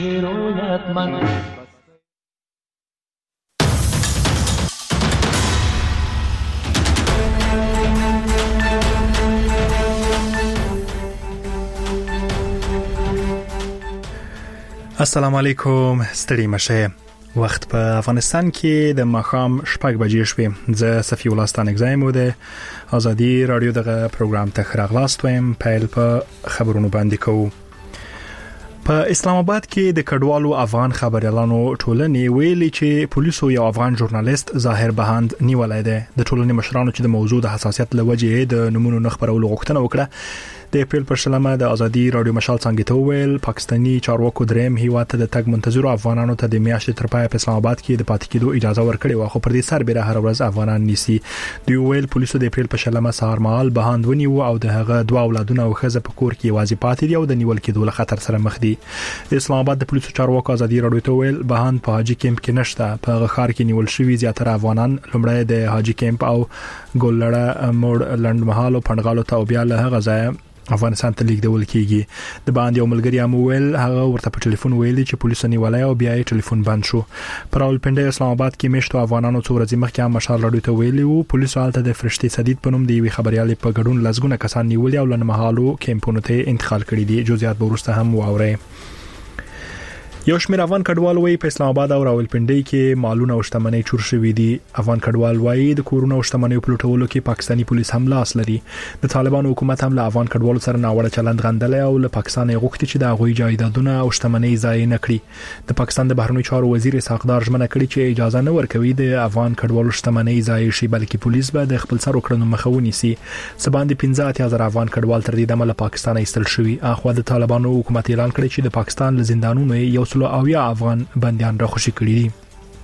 السلام علیکم، ستړي مشه. وخت په افغانستان کې د ماښام 6 بجې شوې. زه صفی الله ستانک زایم د ازادي رادیو دغه پروګرام ته خراغلاست ویم. پیل په خبرونو باندې کوو. په اسلام آباد کې د کډوالو افغان خبريالانو ټولنې ویلي چې پولیسو یو افغان ژورنالیست ظاهر بهاند نیولای دی. د ټولنې مشرانو چې د موضوع د حساسیت لوجې د نمونه خبرولو غوښتنه وکړه. د اپریل پر شلمه د ازادي رادیو مشال څنګه ته ویل پاکستاني چارواکو دریم هیواد ته د تګ منتظر افغانانو ته د میاشتې تر پای په اسلام آباد کې د پاتې کېدو اجازه ورکړې و، خو پر دې سربېره هر ورځ افغانان نیسي. دوی ویل پولیسو د اپریل په شلمه سهار مهال بهاند ونیو او د هغه دوه اولادونه او ښځه په کور کې واځي پاتې دي او د نیول کېدو له خطر سره مخ دي. د اسلام آباد د پولیسو چارواکو ازادي رادیو ته ویل بهاند په حاجی کیمپ کې نشته. په غخار کې نیول شوی زیاتره افغانان لومړی د حاجی کیمپ او ګولړه موړ لندمحال او پندغالو ته بیا له هغه ځای افغانستان ته لیږدول کیږي. د باندې یو ملګری امویل هغه ورته په ټلیفون ویلي چې پولیسو نیولای او بیا یې ټلیفون بند شو. پر راولپنډي اسلام آباد کې مشتو افغانانو څو ورځې مخکې هم مشال رادیو ته ویلي وو پولیسو حالت د فرشتي سدید په نوم دی وی خبريالي په ګډون لزګونه کسان نیولي او لنمحالو کیمپونو ته انتقال کړي دي. جزئیات به ورسته هم واوري. یو شمېر افغان کډوال وایي په اسلام آباد او راولپنډي کې مالونه او شتمنۍ چور شوې دي. افغان کډوال وایي د کورونو او شتمنۍ په لوټولو کې پاکستاني پولیس هم لاس لري. د طالبانو حکومت هم له افغان کډوالو سره ناوړه چلند غندلی او له پاکستان غوښتي چې د هغوی جایدادونه او شتمنۍ ضایع نه کړي. د پاکستان د بهرنیو چارو وزیر اسحاقدار ژمنه کړې چې اجازه نه ورکوي د افغان کډوالو شتمنۍ ضایع شي، بلکې پولیس به د خپل سر وکړنو مخه ونیسي. سباندې 15,000 افغان کډوال تر دې دمه له پاکستان ایستل شوي. اخوا د طالبانو حکومت اعلان کړی چې د پاکستان له زندانونو یو سلو او یا افغان بنديان راخوشي کړي دي.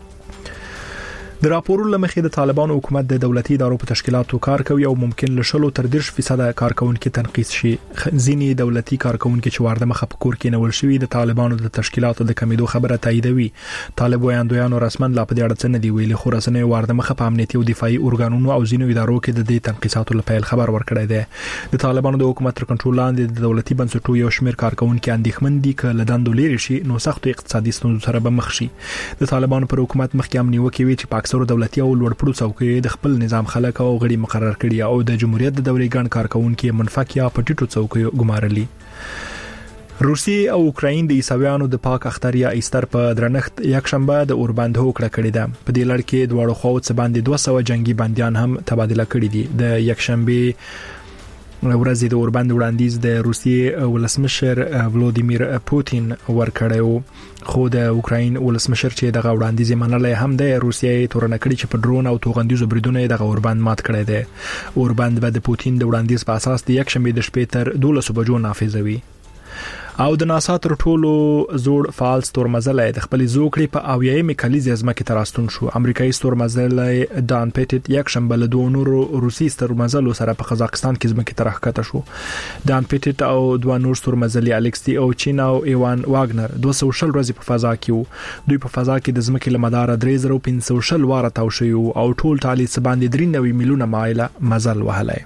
د راپورونو لمخې د طالبانو حکومت د دولتي ادارو په تشکیلاتو کار کوي او ممکن له 10% کارکونکو تنقیس شي. ځینې دولتي کارکونکو چې وارده مخه په کور کې نول شوی د طالبانو د تشکیلاتو د کمیدو خبره تاییدوي. طالب وایاندویانو رسمن لا په دې اړه څه نه دی ویلي، خو رسنۍ وارده مخه په امنیتي او دفاعي ارګانونو او ځینو ادارو کې د دې تنقیساتو لپاره خبر ورکړی دی. د طالبانو د حکومت تر کنټرول لاندې د دولتي بنسټونو یو شمېر کارکونکو اندېښمن دي چې له دندو لري شي نو سخت اقتصادي ستونزو سره به مخ شي. د طالبانو پر حکومت مخکې هم نیوکې وی چې په اکثرو دولتي او لوړپوړو څوکۍ د خپل نظام خلک او غړي مقرر کړي او د جمهوریت د دورې ګڼ کارکونکو منفک یا په ټیټو څوکۍ ګمارلي. روسیې او اوکراین د عیسویانو د پاک اختر یا ایستر په درنښت یک شنبه د اوربند هوکړه کړې ده. په دې لړ کې دواړو خواو څخه باندې 200 جنگي بنديان هم تبادله کړي دي. د یک شنبه ورځې د اوربند وړاندیز د روسیې ولسمشر ولودیمیر پوتین ورکړیو، خو د اوکراین ولسمشر چې دغه وړاندیز منلای هم د روسیې تورنه کړی چې په ډرون او توغندیزو بریدونو دغه اوربند مات کړی دی. اوربند به د پوتین د وړاندیز په اساس د یک شنبه د شپې تر 12 بجو نافذوي. او د ناسا تر ټولو زوړ فعال ستورمزلی د خپل زوکړې په اویایم کلیزې ځمکې ته راستون شو. امریکایي ستورمزلی دان پیټټ یک شنبه له دوه نورو روسي ستورمزلو سره په قزاقستان کې ځمکې ته راښکته شو. دان پیټټ او دوه نور ستورمزلي الکسي او چین او ایوان واګنر 220 ورځې په فضا کې وو. دوی په فضا کې د ځمکې له مدار 3500 واره تاو شوي او ټول تعالی څه باندې 93 میلیونه مایله مزل وهلی.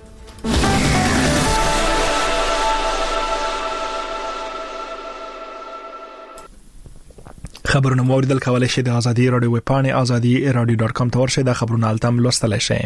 خبرونه موریدل کولای شئ د ازادي رادیو ویب پاڼې azadi.radio.com ته ورشئ. د خبرونو التم لوستلای شئ.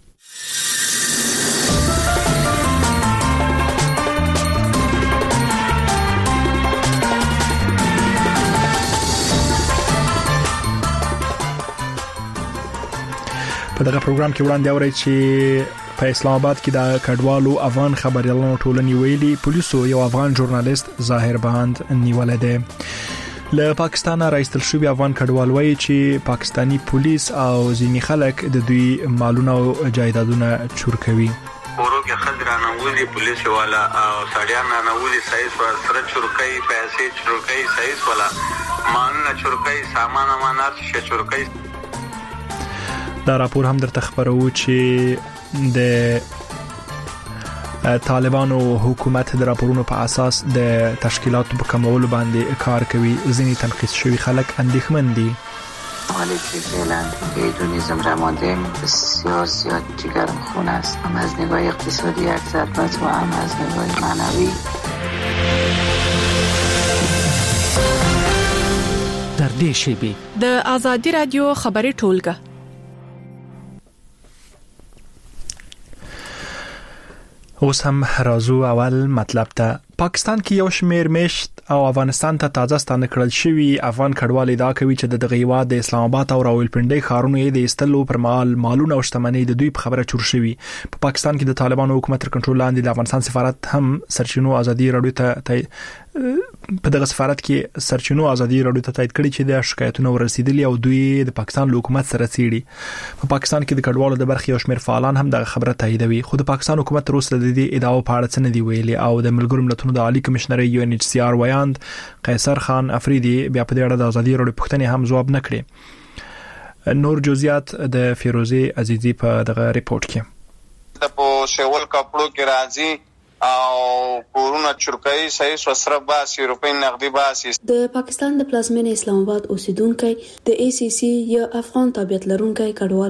په دغه پروګرام کې وړاندې اورئ چې په اسلام آباد کې د کډوالو افغان خبريالانو ټولنې ویلي پولیسو یو افغان ژورنالیست ظاهر بهاند نیولای دی. له پاکستان راایستل شوی افغان کډوال وایي چې پاکستانی پولیس او ځینې خلک د دوی مالونه او جایدادونه چور کوي. ورګه خضرانه ولي پولیس والا او سړیانه نه ولي سایس سره چورکای پیسې چورکای سایس والا مالونه چورکای سامان امانات ش چورکای. دا راپور هم درته خبرو چې د طالبانو حکومت د راپورونو په اساس د تشکیلاتو په کمولو باندې کار کوي. ځینې تنقیس شوی خلک اندېښمن دي. حالی که فعلا ایدونیزم رماندیم بسیار زیاد جگرم خون است، هم از نگاه اقتصادی یک ضربت و هم از نگاه معنوی. نږدې شي. د آزادي رادیو خبري ټولګه. اوس هم راځو اول مطلب ته. پاکستان کې یو شمېر میشت او افغانستان ته تازه ستانه کړل شوی افغان کډوال ادعا کوي چې د دغه هیواد د اسلام آباد او راولپنډي ښارونو یې د استلو پر مهال مالونه او شتمنۍ د دوی په خبره چور شوی. په پاکستان کې د طالبانو حکومت تر کنټرول لاندې د افغانستان سفارت هم سرچینو ازادي رادیو ته په دغه سفارت کې سرچینو ازادي رادیو ته تایید کړی چې د شکایتونو ورسېدلي او دوی د پاکستان حکومت سره څېړي. په پاکستان کې د کډوالو د برخې یو شمېر فعالان هم دغه خبره تاییدوي، خو د پاکستان حکومت تر اوسه د دې ادعاو په اړه څه نه دی ویلي او د ملګرو ملتونو د عالی کمشنري UNHCR ویاند قیصر خان افریدي بیا په دې اړه د ازادي رادیو پوښتنې هم ځواب نه کړي. نور جزئیات د فیروزي عزیزي په دغه ریپورت کې. د په شول کپړو کې راځي او کورونه چرکای صحیح وسره باسي روپۍ نقدي باسي. د پاکستان د پلازمینې اسلام آباد اوسیدونکو د ACC یا افغان تابعیت لرونکي کډوال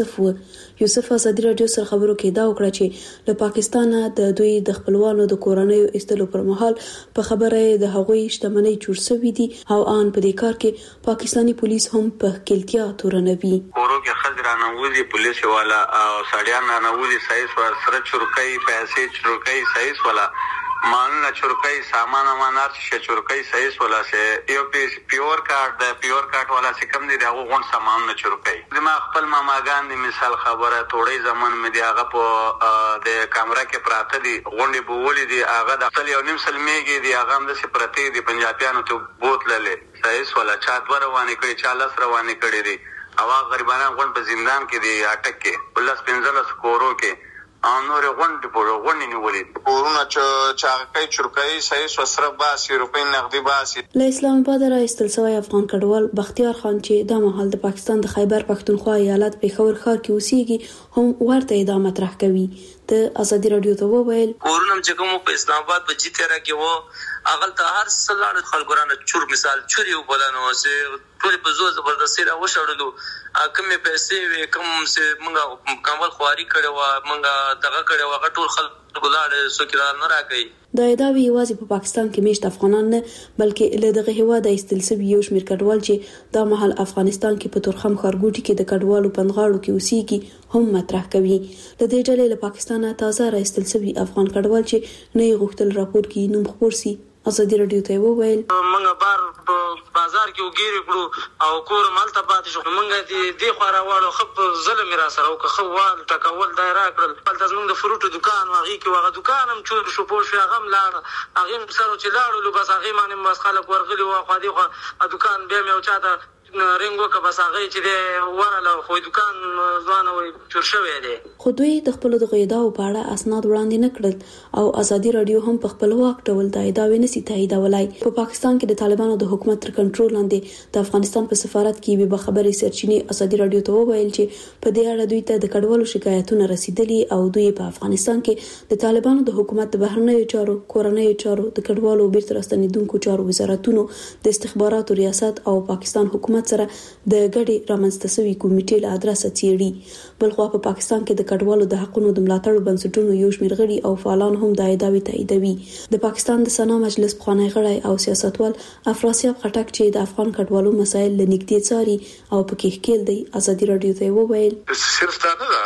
یوسف ازادي رادیو سره خبرو کې دا وکړه چې له پاکستان د دوی د خپلوانو د کورنۍ استلو پر مهال په خبره د هغوی شتمنۍ چور شوې دي او ان په دې کار کې پاکستانی پولیس هم په کلتیا تورنوي. کورو کې خزرانه وځي پولیس والا او سړیان نه وځي صحیح سره چرکای پیسې چرکای صحیح والا مالونه چرکای سامان امانات شې چرکای صحیح والا سه یو پیور کارت والا چې کم دي دغه غون سامان نه چرکای. زما خپل ماماګان دي مثال خبره توړې زمان مې دی هغه په د کیمرا کې پراته دي غونډې بولې دي هغه د خپل یو نیم سل میږي دي هغه هم د سپرتی دي پنجابیانو ته بوتللې صحیح والا چا دوه روانې کړي چا لس روانې کړي دي او غریبانان غون په زندان کې دي اٹک کې ولس 15 کورو کې نور غونډې په غونډې نیولې کورونه چاغکای چرکای صحیح وسره باسي روپۍ نقدي باسي. له اسلام آباد را استل شوی افغان کډوال بختیار خان چې د مهال د پاکستان د خیبر پښتونخوا ایالت پېښور ښار کې اوسېږي هم ورته ادعا مطرح کوي. د آزادي رادیو ته وویل کورونه چې کوم په اسلام آباد په جیتره کې وو اغل ته هر سلاړ خلګورانه چور مثال چوري وبلنو سه ټول په زور زبردستي را وشړلو کومې پیسې وې کوم سه مونږه کمال خواري کړو مونږه دغه کړو هغه ټول خلک ګلاړ سوکرا نه راګي. دا ادعاوی یوازې په پاکستان کې میشت افغانان نه بلکې له دغه هیواد استلسبي یو شمېر کډوال چې دا مهال افغانستان کې په تورخم ښارګوټي کې د کډوالو پنغاړو کې اوسېږي هم مطرح کوي. د دې ډلې له پاکستان تازه را استلسبي افغان کډوال چې نه غوښتل راپور کې نوم خبر سي آزادي رادیو ته وویل موږ بار په بازار کې وګیرې کړو او کور مالته پاتې شو موږ دې خورا واړو خپ ظلم را سره او خو وال تکول دایره کړل بل تاسو موږ د فروټو دکان واغې کې واغه دکان هم چور شو پوه شو هغه لاړ هغه سره چې لاړو بس هغه باندې بس خلک ورغلي و خو دې دکان به مې او چاته رنګو که بس هغه چې دی ورله خو دکان ځوانه وي چور شوی دی. خو دوی د خپل د ادعاو په اړه اسناد وړاندې نه کړل او آزادي رادیو هم په خپل واک ډول د ادعاوې نسی تاییدولای. په پاکستان کې د طالبانو د حکومت تر کنټرول لاندې د افغانستان په سفارت کې به خبري سرچینې آزادي رادیو ته وویل چې په دې اړه دوی ته د کډوالو شکایتونه رسیدلي او دوی په افغانستان کې د طالبانو د حکومت د بهرنیو چارو کورنیو چارو د کډوالو بیرته راستنیدونکو چارو وزارتونو د استخباراتو ریاست او پاکستان حکومت سره د ګډي رامنځته شوی کمیټې له ادرسه چیري. بلخو په پاکستان کې د کډوالو د حقوقو د ملاتړ بنسټونو یو شمېر غړي او فعالان هم د ادعاوې تاییدوي. د پاکستان د سنا مجلس پخوانی غړی او سیاستوال افراسیاب خټک چې د افغان کډوالو مسایل لنګدي څاري او پکې ښکیل دی آزادي رادیو ته وویل صرف دا نه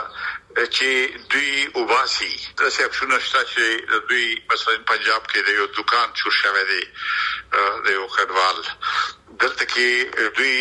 چې دوی وباسي د سیاپشنو شته چې دوی مثلا پنجاب کې د یو دکان چور شوی دی د یو کډوال دلته کې دوی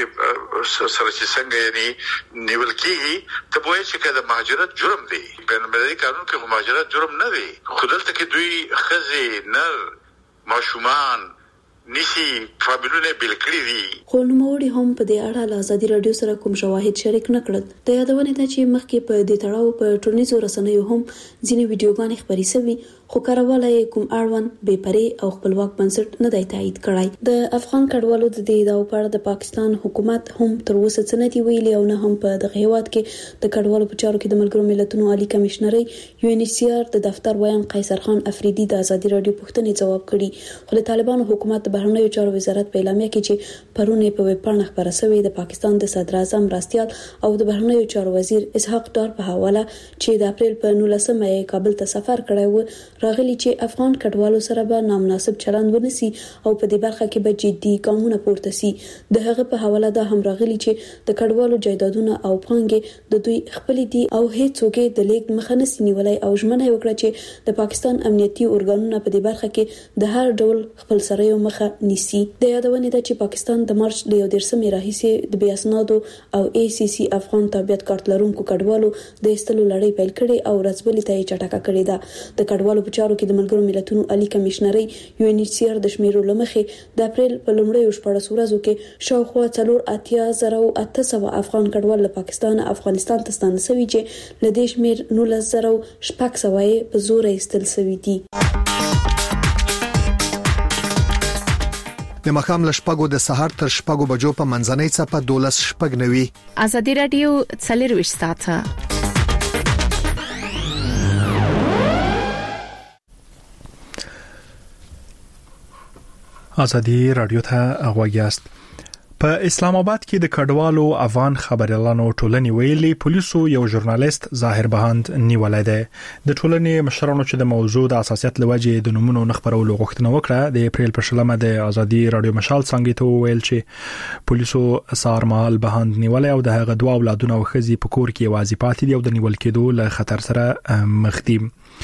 سره چې څنګه یعنی نیول کېږي ته وایي چې کله مهاجرت جرم دی بین المللي قانون کې مهاجرت جرم نه دی خو دلته کې دوی ښځې نر ماشومان نشي فامیلونه بل کړی دي. خو نوموړي هم په دې اړه له آزادي رادیو سره کوم شواهد شریک نه کړل. د یادونه ده چې مخکې په دې تړاو په ټولنیزو رسنیو هم ځینې ویډیوګانې خپرې شوې خو کارواله کوم اړوند بې پرې او خپلواک بنسټ نه دی تایید کړی. د افغان کډوالو د دې ادعاو په اړه د پاکستان حکومت هم تر اوسه څه نه دی ویلي او نه هم په دغه هیواد کې د کډوالو په چارو کې د ملګرو ملتونو عالی کمشنري UNHCR د دفتر ویان قیصر خان افریدي د آزادي رادیو پوښتنې ځواب کړي. خو د طالبانو حکومت بهرنیو چارو وزارت وزارت په اعلامیه کې چې پرونه په ویب پاڼه خبره شوې د پاکستان د صدر اعظم راستیال او د بهرنیو چارو وزیر اسحاق ډار په حواله چې د اپریل په 19 کابل ته سفر کړی و راغلي چې افغان کډوالو سره به نامناسب چلند ونیسي او په دې برخه کې به جدي ګامونه پورته سي. د هغه په حواله دا هم راغلي چې د کډوالو جایدادونه او پانګې د دوی خپل دي او هیڅوک د لیک مخه نه سنیولای او ژمنه وکړه چې د پاکستان امنیتي ارګانونه په دې برخه کې د هر ډول خپل سره یو مخه نیسي. د یادونه ده چې پاکستان د مارچ د 11 راهیسې د بیاسنادو او ACC افغان تابعیت کارت لرونکو کډوالو د ایستلو لړۍ پیل کړې او رسبلي ته یې چټکه کړې ده. د کډوالو په چارو کې د ملګرو ملتونو عالی کمشنري UNHCR د شمیرو لمخې د اپریل په لومړیو 14 ورځو کې شاوخوا 4,800 افغان کډوال له پاکستان افغانستان ته ستانه شوي چې له دې شمیر 19,600 په زور ایستل شوي دي. د مخام لشپګو د سحر تر شپګو بجو په منځنۍ صفه 12 شپګ نوي. ازادي رادیو 24 ساعته. ازادي رادیو ته غوږیاست. په اسلام آباد کې د کډوالو افغان خبريالانو ټولنې ویلي پولیسو یو ژورنالیست ظاهر بهاند نیولای دی. د ټولنې مشرانو چې د موضوع د اساسیت لوجې د نومونو نخبرولو غوښتنه وکړه د اپریل په 10 د ازادي رادیو مشال څنګه ته ویل چې پولیسو سارمال بهاند نیولای او د هغه دوه اولادونه او خزي په کور کې وازی پاتې دي او د نیول کېدو له خطر سره مخ دي.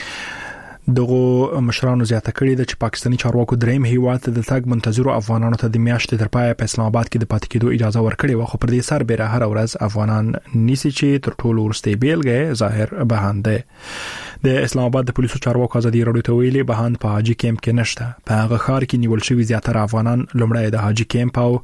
دغه مشرانو زیاته کړې ده چې پاکستاني چارواکو دریم هیواد د تګ منتظرو افغانانو ته د میاشتې تر پای په اسلام آباد کې د پاتې کېدو اجازه ورکړې و خو پر دې سر به هر ورځ افغانان نیسي چې تر ټولو ورسته بیلګه ظاهر بهاند ده. د اسلام آباد د پولیسو چارواکو ازادي رادیو ته ویلي بهاند په حاجی کیمپ کې نشته. په هغه ښار کې نیول شوی زیاتره افغانان لومړی د حاجی کیمپ او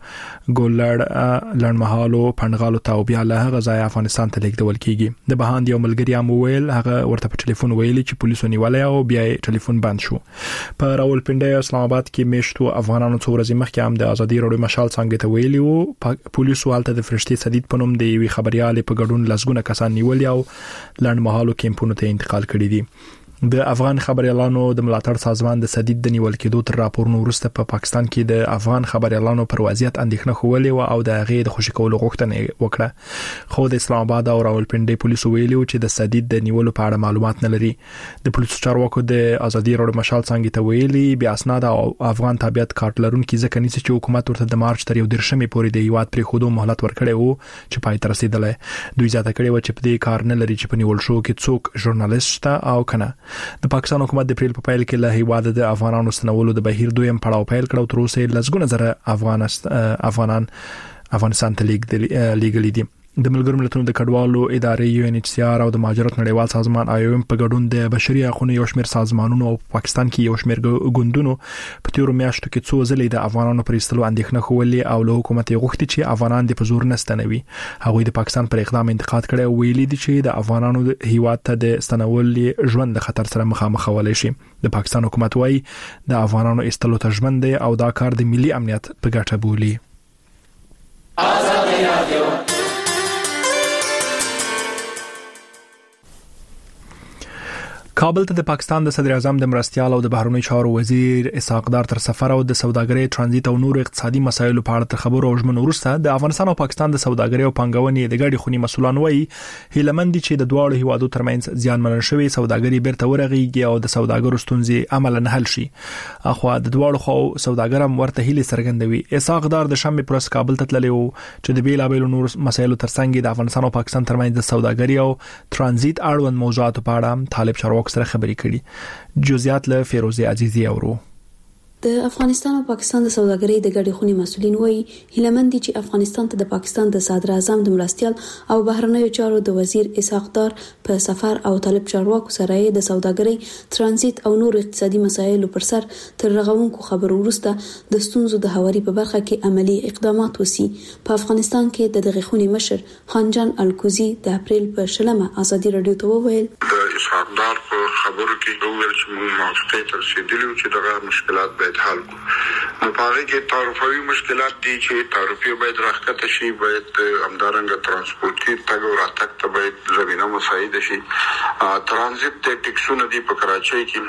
ګولړ لړمحالو پندغالو ته بیا له هغه ځای افغانستان ته لیږدول کیږي. د بهاند یو ملګری هم ویل هغه ورته په ټلیفون ویلي چې پولیسو نیولای او بیا ټلیفون بند شو. په راولپنډي اسلام آباد کې میشتو افغانانو څو ورځې مخکې هم د ازادي رادیو مشال څنګه ته ویلي وو پولیسو حالت د فرشتي سدید په نوم د یوې خبريال په ګډون لسګونه کسان نیول او لړمحالو کیمپونو ته انتقال کړي دي. د افغان خبريالانو د ملاتړ سازمان د سدید د نیول کېدو تر راپورونو وروسته په پاکستان کې د افغان خبريالانو پر وضعیت اندېښنه خولې او د هغې د خوشی کولو غوښتنه وکړه. خو د اسلام آباد او راولپنډي پولیسو ویلي چې د سدید د نیولو په اړه معلومات نه لري. د پولیسو چارواکو د ازادي رادیو مشال څنګه ته ویلي بیا اسناد او افغان تابعیت کارت لرونکي ځکه نیسي چې حکومت ورته د مارچ تر 11 پورې د هیواد پر خودو مهلت ورکړی وو چې پای ته رسیدلی. دوی ځاته کړی و چې په دې کار نه لري چې په نیول شو کې څوک ژورنالیست او کنه. د پاکستان حکومت د اپریل په پیل کې له هیواد د افغانانو ستنولو د بهیر دویم پړاو پیل کړ او تر اوسه لسګونه زره افغانان افغانستان ته لیږلي دي. د ملګرو ملتونو د کډوالو ادارې UNHCR او د مهاجرت نړیوال سازمان IOM په ګډون د بشري حقوقو یو شمېر سازمانونو او پاکستان کې یو شمېر ګوندونو په تیرو میاشتو کې څو ځلې د افغانانو پر ایستلو اندېښنه خولې او له حکومت یې غوښتي چې افغانان د پزور نه ستنوي. هغوی د پاکستان پر اقدام انتقاد کړي او ویلي دي چې د افغانانو هیواد ته د ستنول ژوند د خطر سره مخامخ ولې شي. د پاکستان حکومت وايي د افغانانو ایستلو ته ژمن دی او دا کار د ملي امنیت په ګټه بولي. کابل ته د پاکستان د صدر اعظم د مرستيال او د بهرنیو چارو وزیر اسحاق ډار تر سفر او د سوداګرۍ ترانزیت او نور اقتصادي مسایلو په اړه خبرو او ژمنو وروسته د افغانستان او پاکستان د سوداګرۍ او پنګونې د ګډي خونی مسولان وایي هیلمند چې د دواړو هیوادو ترمنځ زیان منل شوی سوداګرۍ بیرته ورغیږي او د سوداګرو ستونزې عملاً حل شي. اخو د دواړو خو سوداګر هم ورته هیله څرګندوي. اسحاق ډار د شنبه پرس کابل ته تللی و چې د بیلابیلو نور مسایلو ترڅنګ د افغانستان او پاکستان ترمنځ د سوداګرۍ او ترانزیت اړوند موضوعات په اړه طالب چارواکو سره خبرې کړي. جزئیات له فیروزه عزیزی اورو. د افغانستان او پاکستان د سوداګرۍ د ګډې خونی مسؤلین وایي هیلمند دي چې افغانستان ته د پاکستان د صدر اعظم د مرستيال او بهرنیو چارو د وزیر اسحاق ډار په سفر او طالب چارواکو سره د سوداګرۍ ترانزیت او نور اقتصادي مسایلو پر سر تر رغونکو خبرو وروسته د ستونزو د هواري په برخه کې عملی اقدامات وسی. په افغانستان کې د دغه خونی مشر خانجان الکوزی د اپریل په 10 ازادي رادیو ته وویل اسحاق ډار په خبرو کې وویل چې موږ موافقه تر رسیدلو چې دغه مشکلات باید حل کو. نو پاره کې تعرفوي مشکلات دي چې تعرفي باید راکته شي، باید همدارنګه ترانسپورتي تګ او راتګ ته باید زمينه مساعده شي. ترانزیت د ټیکسونو دی په کراچۍ کې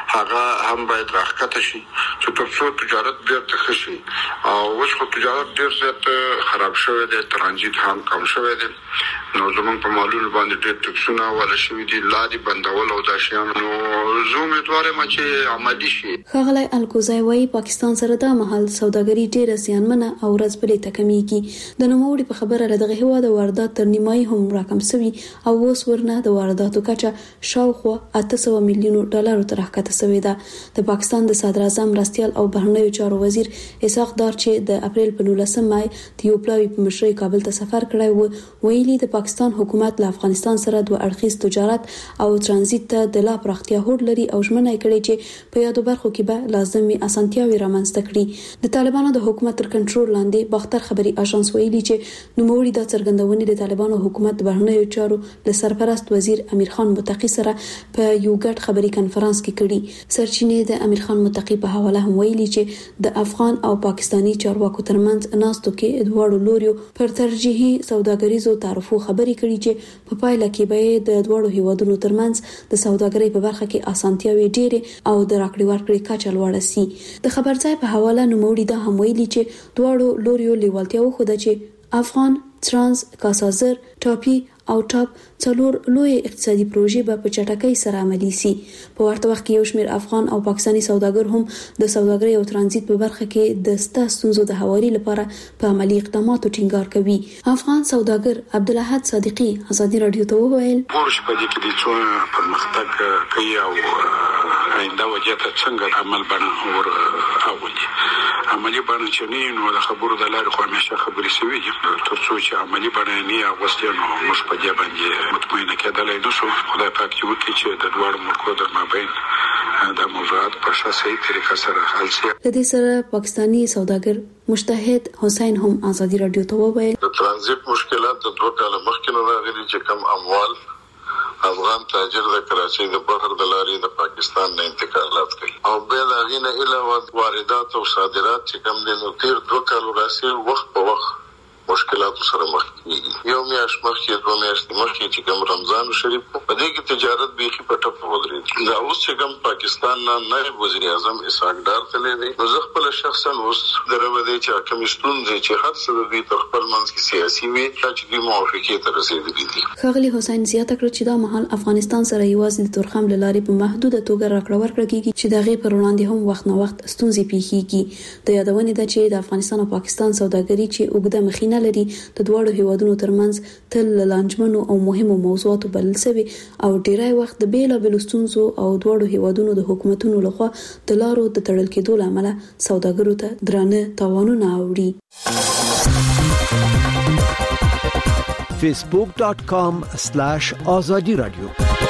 هغه هم باید راښکته شي چې ترڅو تجارت ډېر ښه شي. او اوس خو تجارت ډېر زیات خراب شوی دی، ترانزیت هم کم شوی دی. نو زمونږ په مالونو باندې ډېر ټکسونه ولا شوي دي، لارې بندول او دا شیان. نو زه امیدوار یم چې عملي شي. ښاغلی الکوزی وایي پاکستان سره دا مهال سوداګري ډېره زیانمنه او ورځ بلې ته کمیږي. د نوموړي په خبره له دغه هېواد واردات تر نیمایي هم راکم شوي او اوس ورنه د وارداتو کچه شاوخوا 800 میلیون ډالرو ته راښکته شوې ده. د پاکستان د صدر اعظم مرستیال او بهرنیو چارو وزیر اسحاق دار چې د اپریل په 19 مای د یو پلاوي په مشرۍ کابل ته سفر کړی و، ویلي د پاکستان حکومت له افغانستان سره دوه اړخیز تجارت او ترانزیت ته د لا پراختیا هوډ لري او ژمنه یې کړې چې په یادو برخو کې به لازمي اسانتیاوې رامنځته کړي. د طالبانو د حکومت تر کنټرول لاندې باختر خبري اژانس ویلي چې نوموړي د څرګندونې د طالبانو حکومت د بهرنیو چارو له سرپرست وزیر امیر خان متقی سره په یو ګډ خبري کانفرنس کې کړي. سرچینې د امیر خان متقی په حواله هم ویلي چې د افغان او پاکستانی چارواکو ترمنځ ناستو کې دواړو لوريو پر ترجیحي سوداګریزو تعرفو خبري کړي چې په پایله کې به د دواړو هیوادونو ترمنځ د سوداګرۍ په برخه کې اسانتیاوې ډېرې او د راکړې ورکړې کچه لوړه سي. د خبرځای په حواله نوموړي دا هم ویلي چې دواړو لوريو لیوالتیا وښوده چې افغان ترانس کاسازر ټاپي او ټاپ څلور لوی اقتصادي پروژې به په چټکۍ سره عملي سي. په ورته وخت کې یو شمېر افغان او پاکستاني سوداګر هم د سوداګرۍ او ترانزیت په برخه کې د ستا ستونزو د هواري لپاره په عملي اقداماتو ټینګار کوي. افغان سوداګر عبدالاحد صادقي ازادي رادیو ته وویل ورش په دې کې د څو پرمختګ کوي او آینده وجه ته څنګه عمل بڼه ور اولي. عملي بڼه چې نه نو د خبرو د لارې خو همیشه خبرې شوي دي، ترڅو چې عملي بڼه نه اغوستي نو موږ په دې باندې مطمئنه کېدلای نشو. خدای پاک یو کې چې د دوړو ملکو در مابین د موضوعات په صحیح طریقه سره حل شي. د دې سره پاکستاني سوداګر مجتهد حسین هم ازادي رادیو ته وویل د ترانزیت مشکلات د 2 کال مخکې راغلي چې کم اموال افغان تاجر د کراچۍ د بحر د لارې د پاکستان نه انتقالات کوي او بل هغه نه علاوه واردات او صادرات چې کم دي نو تیر 2 کال راسي وخت په وخت مشکلات سره مخ کیږي. یو میاشت مخکې 2 میاشتې مخکې چې کوم رمضان شریف په دې کې تجارت بیخي په ټپ ودرېد. دا اوس چې کوم پاکستان نه نائب وزیر اعظم اسحاق ډار تللی دی نو زه خپل شخصا اوس درو دی چې کوم ستونزې چې هر څه دوی تر خپل منځ کې سیاسي وي چې دوی موافقې ته رسیدلي دي. ښاغلي حسین زیاته کړ چې دا مهال افغانستان سره یوازې د تورخم لارې په محدوده توګه راکړه ورکړه کیږي چې دغه پر وړاندې هم وخت نه وخت ستونزې پیښیږي. د یادونې ده چې د افغانستان او پاکستان سوداګري چې اوږده مخینه لري د دوړو هیوادونو ترمنځ تل لانجمنو او مهمو موضوعاتو بلل شوی او ډیری وخت د بیلابېلو ستونزو او دوړو هیوادونو د حکومتونو لخوا د لارو د تړل کېدو لامل سوداګرو ته درانه تاوانونه اوړي. facebook.com/azadi radio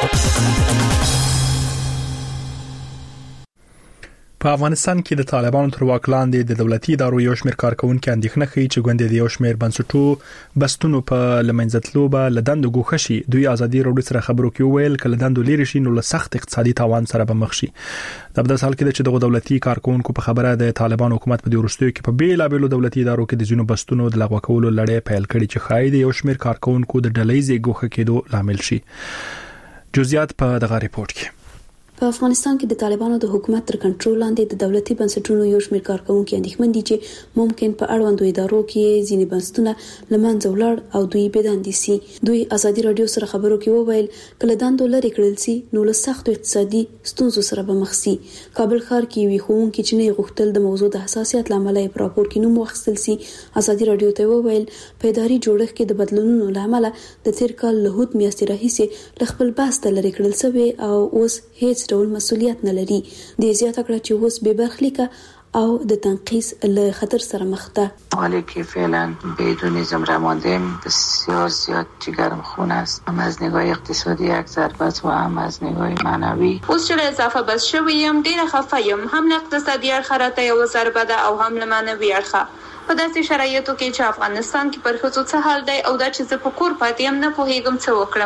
په افغانستان کې د طالبانو تر واک لاندې د دولتي ادارو یو شمېر کارکونکو اندېښنه کوي چې ګوندې د یو شمېر بنسټو بستونو په لمنځتلو به لدند ګوښه شي. دوی ازادي راډیو سره خبرو کې ویل کله دند لري شي نو له سخت اقتصادي تاوان سره به مخ شي. د بدل حال کې چې دغه دولتي کارکونکو په خبره د طالبان حکومت په وروستیو کې په بیلابېلو دولتي ادارو کې د ځینو بستونو د لغوه کولو لړۍ پیل کړي چې خاید یو شمېر کارکونکو د ډلهیزې ګوښه کېدو لامل شي. جزئیات په دغه ریپورت کې. په افغانستان کې د طالبانو د حکومت تر کنټرول لاندې د دولتي بنسټونو یو شمېر کارکونکو اندېښمن دي چې ممکن په اړوندو ادارو کې ځینې بنسټونه لمنځه ولاړ او دوی بېدندې سي. دوی ازادي راډیو سره خبرو کې وویل کله دندو لري کړل سي نو له سختو اقتصادي ستونزو سره به مخ سي. کابل ښار کې وی ښوونکي چې نه غوښتل د موضوع د حساسیت لامل یې په راپور کې نوم واخیستل سي. ازادي راډیو ته وویل په اداري جوړښت کې د بدلونونو لامل د تیر کال له هوت میاشتې راهیسې له خپل بحث لري کړل سوی او اوس هیڅ ډول مسؤلیت نه لري. د زیاته کړه چې اوس به برخلیکه او د تنقیص له خطر سره مخ ده. حالی که فعلا بدون زمره ماندیم بسیار زیاد جگرم خون است، هم از نگاه اقتصادی یک ضربت و هم از نگاه معنوی. اوس چې اضافه بس شویم ډیره خفه یم، هم له اقتصادي اړخه راته یو ضربه ده او هم له معنوي اړخه. په داسې شرایطو کې چې افغانستان کې پر ښځو څه حال دی او دا چې زه په کور پاتې یم نه پوهیږم څه وکړم.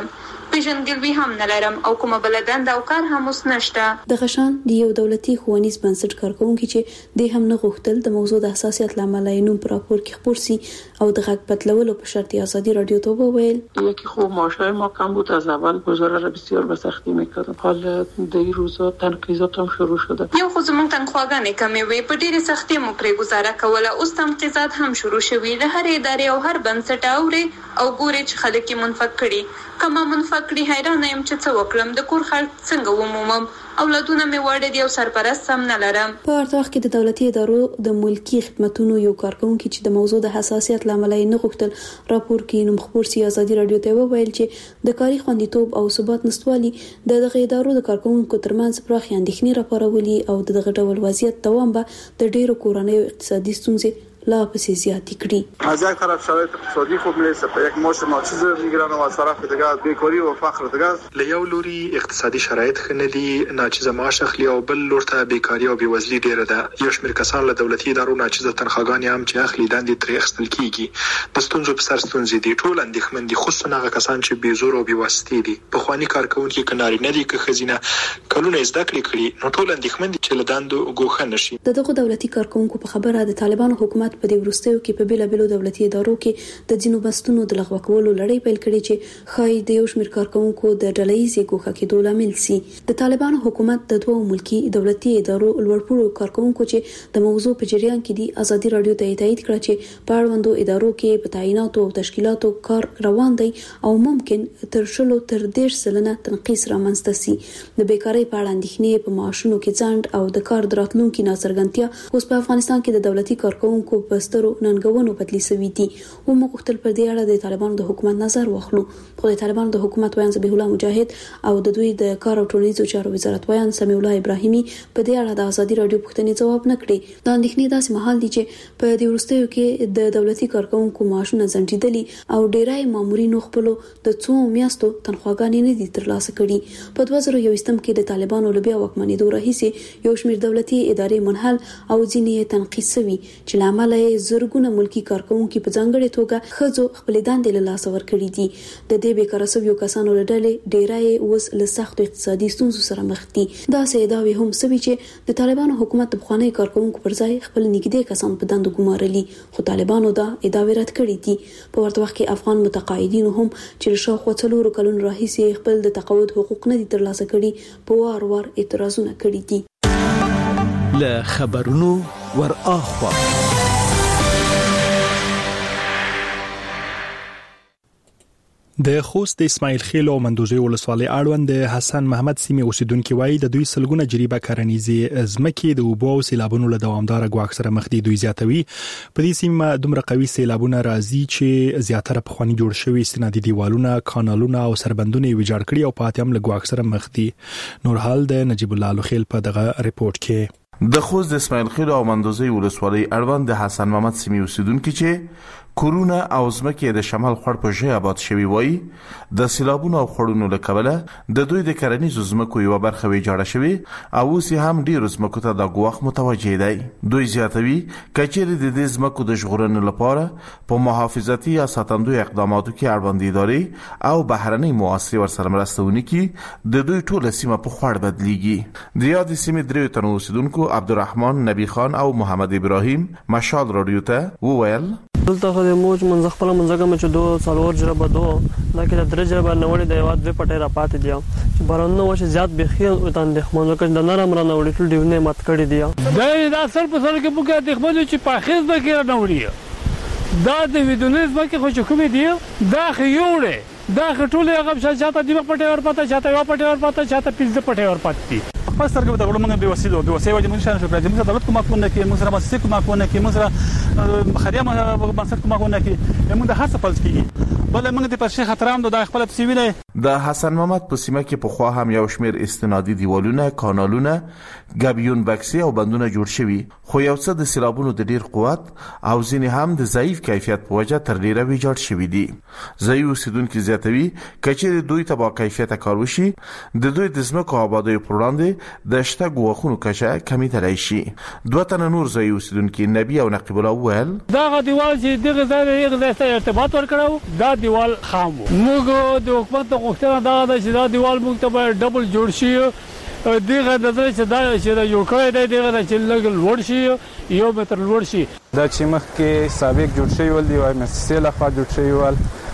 پیژندګلوي هم نه لرم او کومه بل دنده او کار هم اوس نشته. د غشان د یو دولتي ښوونیز بنسټ کارکونکي چې د هم نه غوښتل د موضوع د حساسیت لامل یې نوم پر راپور کې خبر سي او د غږ پتلولو په شرط آزادی رادیو ته وویل یکی خوب ماشای ما کم بود از اول گزاره را بسیار به سختی میکردم حال در این روزا تنقیضات هم شروع شده. یو خو زمونږ تنخواګانې کمې وې په ډېرې سختۍ مو پرې گزاره کوله اوس تنقیضات هم شروع شوي د هر ادارې او هر بنسټ اوري او ګوري چې خلک یې منفق کړي کما منفق کړي حیرانه یم چې څه وکړم د کور خلک څنګه ومومم اولادونه مې واړه دي او سرپرست هم نه لرم. په ورته وخت کې د دولتي ادارو د ملکی خدماتو یو کارکونکي چې د موضوع د حساسیت لامل یې نه غوښتل راپور کې نوم خبر سي آزادی رادیو ته وویل چې د کاري خوندیتوب او ثبات نشټوالي دغه ادارو د کارکونکو ترمنځ پراخ اندېښنې راپارولي او دغه ډول وضعیت دوام به د ډېرو کورنیو اقتصادي ستونزې لا پسې زیاتې کړي. از یک طرف شرایط اقتصادی خوب نیست، به یک معاش ناچیز میگیرن و از طرف دیگه بیکاری و فقر دیگه. له یو لوري اقتصادي شرایط ښه نه دي، ناچیزه معاش اخلي او بل لور ته بیکاری او بېوزلي ډیره ده. یو شمېر کسان له دولتي ادارو ناچیزه تنخواګانې هم چې اخلي دندې ترې اخیستل کیږي. د ستونزو په سر ستونزې دي، ټول اندېښمن دي، خصوصا هغه کسان چې بې زور او بې واسطې دي. پخواني کارکوونکي که نارینه دي که ښځینه کلونه زده کړې کړي نو ټول اندېښمن دي چې له دندو ګوښه نه شي. دغه دولتي کارکوونکو په خبره د طالبانو حکومت په دې وروستیو کې په بیلابیلو دولتي ادارو کې د ځینو بستونو د لغوه کولو لړۍ پیل کړې چې خای د یو شمېر کارکوونکو د ډلهییزې ګوښه کېدو لامل سي. د طالبانو حکومت د دوه ملکی دولتي ادارو لوړپوړو کارکوونکو چې د موضوع په جریان کې دي آزادي رادیو ته تایید کړ چې په اړوندو ادارو کې په تعیناتو او تشکیلاتو کار روان دی او ممکن تر 10% تنقیص رامنځته سي. د بیکاری په اړه اندېښنې په معاشونو کې ځنډ او د کار د راتلونکي ناڅرګندتیا اوس په افغانستان کې د دولتي کارکوونکو په سترو ننګونو بدلی سوي دي. او موږ خپل پر دې اړه د طالبانو د حکومت نظر واخلو. خو د طالبانو د حکومت ویان ذبیح الله مجاهد او د دوی د کار او ټولنیزو چارو وزارت ویان سمیع الله ابراهیمي په دې اړه د آزادي رادیو پوښتنې ځواب نه کړي. دا اندېښنې داسې مهال دي چې په دې وروستیو کې د دولتي کارکوونکو معاشونه ځنډېدلي او ډیری مامورینو خپل د څو میاشتو تنخواګانې نه دي ترلاسه کړي. په 2021 کې د طالبانو له بیا واکمنېدو راهیسې یو شمېر دولتي ادارې منحل او ځینې تنقیص شوي چې لامل یې زرګونه ملکی کارکوونکي په ځانګړې توګه خځو خپل دندې له لاسه ورکړي دي. د دې بیکاره شویو کسانو له ډلې ډیری اوس له سختو اقتصادي ستونزو سره مخ دي. دا ادعاوې هم سوي چې د طالبانو حکومت د پخواني کارکوونکو پر ځای خپل نږدې کسان په دندو ګمارلي، خو طالبانو دا ادعاوې رد کړې دي. په ورته وخت کې افغان متقاعدینو هم چې شاوخوا 4 کلونو راهیسې خپل د تقاعد حقوق نه دي ترلاسه کړي په وار اعتراضونه کړي دي. له خبرونو ور اخوا د خوست د اسماعیل خیل او مندوزي ولسوالۍ اړوند حسن محمد سیمه اوسیدونکو وایي د دوی سلګونه جریبه کرنیزي ځمکې د اوبو او سیلابونو له دوامدار غواخ سره مخ دي. دوی زیاتوي په دې سیمه دومره قوي سیلابونه راځي چې زیاتره په خواني جوړ شوی استنادي دیوالونه، کانالونه او سربندونه ویجاړ کړي او پاتې هم له غواخ سره مخ دي. نور حال د نجیب الله لوخیل په دغه ریپورت کې د خوست د اسماعیل خیل او مندوزي ولسوالۍ اړوند حسن محمد سیمه اوسیدونکو چې کورونه او ځمکې د شمال خړ په ژبه آباد شوی وای د سیلابونو او خړونو له کبله د دوی د کرنیزو ځمکو یو برخه ویجاړه شوی او اوس هم ډیر ځمکو ته د غواخ متوجه دی. دوی زیاتوي کچېری د دې ځمکو د ژغورنې لپاره په محافظتي یا ساتندوی اقداماتو کې اړوند ادارې او بهرنۍ مؤسسې ورسره مرسته ونکړي د دوی ټول سیمه په خړ بدلیږي. د یاد سیمې درې تنو اوسیدونکو عبدالرحمن نبی خان او محمد ابراهیم مشال رادیو ته وویل دلته خو د موج منځ خپل منځګه مچ دوه څلور جربه دوه لکه د درې جربه نوړې د یواد په پټه را پاتې دي چې بارانو وشه زیات بخي او تان د خمنو کې د نرم را نوړې ټول دیونه مات کړی دی. دا سر په سر کې بوګه د خمنو چې پاخیز به کې را نوړي دا د ویدونیز به کې خو کومې دی دا خيوړې دا خټولې هغه شاته دی په پټه ور پاتې چاته یو پټه ور پاتې چاته پیځ پټه ور پاتې خپل سرګو د غړو موږ به وسیله وجه موږ شانه شو موږ دولت کومه کوونه کې موږ سره مؤسسه کومه کوونه کې موږ سره خدمه بنسټ کومه کوونه کې موږ د هر څه پلس کیږي بل موږ د پرشه خطرام د خپل تسویله د حسن محمد په سیمه کې په خوا هم یو شمیر استنادي دیوالونه، کانالونه، غبیون بکسي او بندونه جوړ شوي خو یو څه د سیلابونو د ډیر قوت او ځینې هم د ضعیف کیفیت په وجه تر ډیره ویجاړ شوي دي. ځای اوسیدونکو زیاتوي کچې دوی ته با کیفیت کار وشي د دوی د ځمکو آبادی پر وړاندې د شته غوښونو کچه کمیدلی شي. دوه تنه نور ځای اوسیدونکو نبی او نقیب الله وویل دا دیوال چې دغه ځای ته ارتباط ورکړو دا دیوال خام موږ د حکومت غوښتنه دا ده چې دا دیوال موږ ته باید ډبل جوړ شي دغه د درې چې دا چې جوړ کړی دی دغه چې لږ لوړ شي 1 متر لوړ شي. دا چې مخکې سابق جوړ شوی ول دی وایم مؤسسې لخوا جوړ شوی ول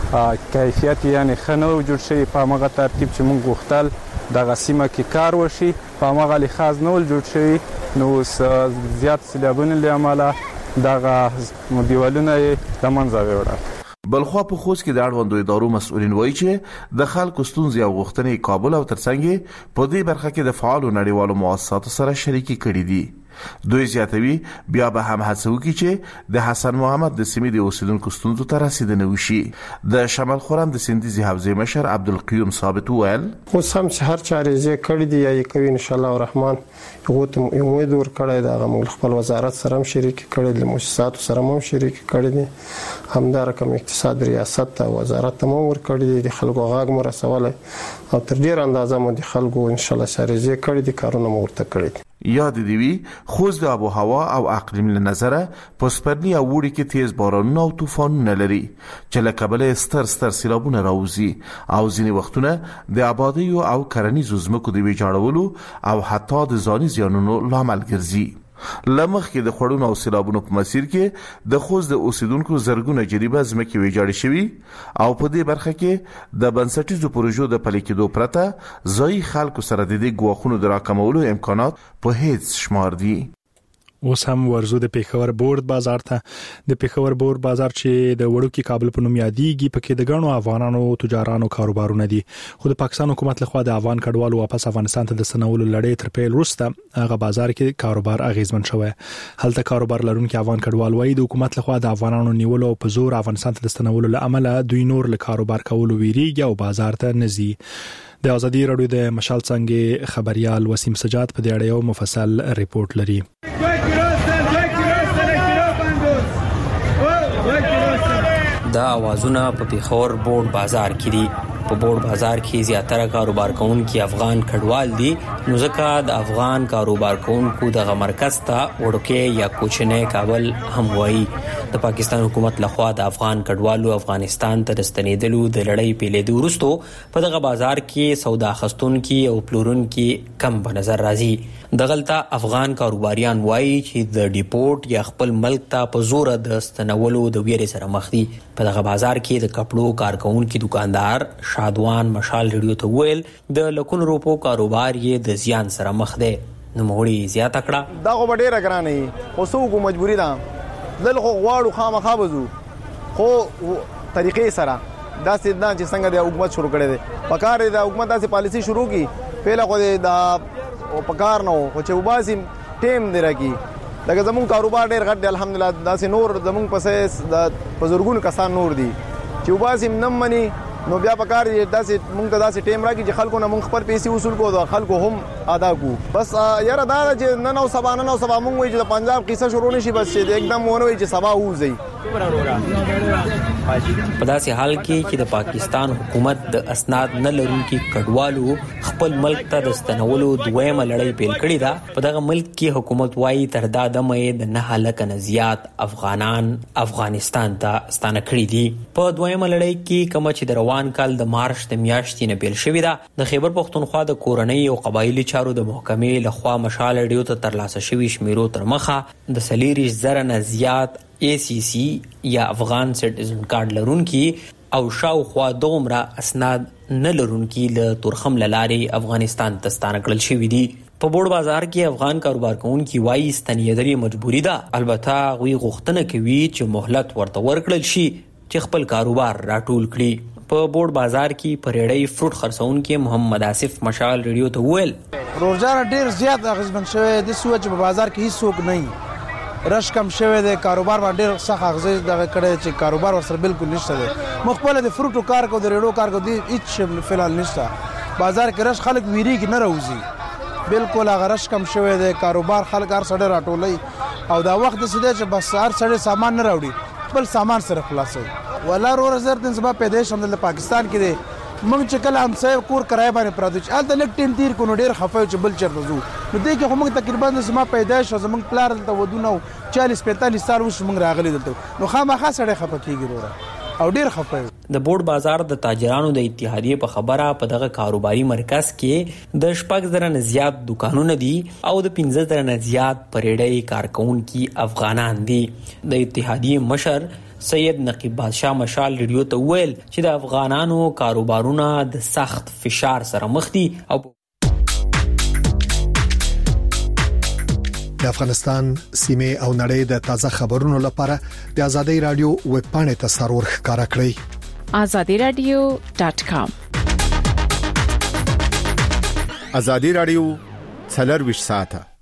کیفیت یعنی ښه نه جوړ شوی په هغه ترتیب چې موږ غوښتل دغه سیمه کې کار وشي په هغه لحاظ نه ول جوړ شوی نو زیات سیلابونه له امله دغه دیوالونه د منځه وړل. بلخوا په خوست کې د اړوندو ادارو مسؤلین وایي چې د خلکو ستونزې او غوښتنې کابل او ترڅنګ په دې برخه کې د فعالو نړیوالو مؤسساتو سره شریکي کړي دي. دوی زیاتوي بیا به هم هڅه وکړي چې د حسن محمد د سیمې د اوسیدونکو ستونزو ته رسیدنه وشي. د شمال خرم د سندیزي حوزې مشر عبدالقیوم ثابت وویل اوس هم چې هر چارې کړي دي یا یې کوي ان شاء الله الرحمن هغه امید ور کړی دا موږ خپل وزارت سره هم شریک کړي د مؤسساتو سره هم شریک کړي دي همدا رقم اقتصاد ریاست ته وزارت ته ور کړي دي د خلکو غاګ مو رسول او تر ډیر اندازه مو د خلکو ان شاء الله سره کړي دي کارونه مو ورته کړي. یاد دی خوست د آب و هوا او اقلیم له نظره په سپرلی او وړي کې تیز بارانونه او طوفانونه لري چې له کبله ستر سیلابونه راوځي او ځینې وختونه د آبادی او کرنیزو ځمکو د ویجاړولو او حتی د ځاني زیانونو لامل ګرځي. لمخ کې د خړونو او سیلابونو په مسیر کې د خوست د اوسیدونکو زرګونه جریبه ځمکې ویجاړې شوي او په دې برخه کې د بنسټیزو پروژو د پلي کېدو پرته ځایي خلکو سره د دې ګواښونو د راکمولو امکانات په هیڅ شمار دي. اوس هم ورزو د پیښور بورډ بازار ته. د پیښور بورډ بازار چې د وړوکی کابل په نوم یادېږي پکې د غنو افغانانو تجارانو کاروبارونه دي خو د پاکستان حکومت لخوا د افغان کډوالو واپس افغانستان ته د سنولو لړۍ تر پیل وروسته هغه بازار کې کاروبار اغیزمن شوی. هلته کاروبار لرونکي افغان کډوال وایي د حکومت لخوا د افغانانو نیولو په زور افغانستان ته د سنولو لامل دوی نور له کاروبار کولو ویریږي او بازار ته نزي. د ازادي رادیو د مشال څنګه خبريال وسیم سجاد په دې اړه یو مفصل ریپورت لري. دا اوازونه په پیښور بورډ بازار کې دي. په بورډ بازار کې زیاتره کاروبار کوونکي افغان کډوال دي نو ځکه د افغان کاروبار کوونکو د مرکز ته وړوکی یا کوچنی کابل هم وایي. د پاکستان حکومت لخوا د افغان کډوالو افغانستان ته رستنېدلو د لړۍ پیلېدو وروسته په دغه بازار کې سودا خستونکي او پلورونکي کم په نظر راځي. دغلته افغان کاروباریان وایي چې د ډیپورټ یا خپل ملک ته په زور د ستنولو د ویرې سره مخ دي. په دغه بازار کې د کپړو کارکونکي دکاندار شادوان مشال ریډیو ته ویل د لکونو روپو کاروبار یې د زیان سره مخ دی. نو مغوړي زیاته کړه دا خو ډیره ګرانه خو څوک مجبوری ده دل خو غواړو خامخا بزو خو طریقې سره دا سیدنا چې څنګه د حکومت شروع کړي دي پکاره د حکومت داسې پالیسی شروع کی پهله خو د پکار نو خو چې وباسي ټیم دی راکی لکه زمون کاروبار ډیر غټ دی الحمدلله داسې نور زمون پسې د بزرګونو کسان نور دي چې وباسي نم منی نو بیا پکار داسې مونږ ته داسې ټیم راکی چې خلکو نه مونږ خپل پیسې وصول کو او خلکو هم ادا کو بس یاره دا چې نن او سبا مونږ وایي چې د پنجاب قصه شروع نشي بس چې एकदम ونه وایي چې سبا وځي. په داسې حال کې چې د پاکستان حکومت د اسناد نه لرونکي کډوالو خپل ملک ته د ستنولو دویمه لړۍ پیل کړې ده. په دغه ملک کې حکومت وایي تر دا دمه د 9 لکه نه زیات افغانان افغانستان ته ستانه کړي دي. په دویمه لړۍ کې کوم چې د روان کال د مارچ د میاشتې نه پیل شوې ده د خیبر پختونخوا د کورنۍ او قبایلی چارو د محکمې لخوا مشال ریډیو ته ترلاسه شوی شمیرو تر مخه د 40,000 نه زیات ACC یا افغان سټیزن کارت لرونکي او شاوخوا دومره اسناد نه لرونکي له تورخم لارې افغانستان ته ستانه کړل شوي دي. په بورډ بازار کې افغان کاروبار کوونکي وایي ستنېدل مجبوري ده. البته غوي غوښتنه کوي چې مهلت ورته ورکړل شي چې خپل کاروبار راټول کړي. په بورډ بازار کې پریړی فروټ خرڅونکي محمد آصف مشال ریډیو ته ویل روزانه ډیر زیات اغیزمن شوی د سوچ په بازار کې هیڅ څوک نه رش کم شوی د کاروبار باندې سخت اغیز دغه کړی چې کاروبار ورسره بالکل نشته دی. مخبل د فروټو کار کو د ریډیو کار کو دی هیڅ فلال نشته. بازار کې رش خلک ویریږي نه راوځي بالکل هغه رش کم شوی د کاروبار خلک هر سړی راټولي او دا وخت سده چې بس هر سړی سامان نه راوړي خپل سامان سره خلاصوي. ولا رور زر دن سبا پیدائش هم د پاکستان کې دی موږ چې کله همسایه کور کرای باندې پراته چې الته لږ ټیم تیر کو نو ډیر خفه چې بل چرته ځو نو دې کې موږ تقریبا د سما پیدائش او زموږ پلار دلته ودونه 40-45 سال وش موږ راغلي دلته نو خامخا سړی خفه کیږي وروره او ډیر خپه. د بورډ بازار د تاجرانو د اتحادیې په خبره په دغه کاروباري مرکز کې د 6,000 نه زیات دکانونه دي او د 15,000 نه زیات پریډي کارکونکي افغانان دي. د اتحادیې مشر سید نقیب بادشاہ مشال ریډیو ته ویل چې د افغانانو کاروبارونه د سخت فشار سره مخ دي او د افغانستان سیمه او نړۍ د تازه خبرونو لپاره د ازادي رادیو ویب پاڼې ته سرور ښکارا کړئ azadiradio.com. ازادي رادیو 24 ساعته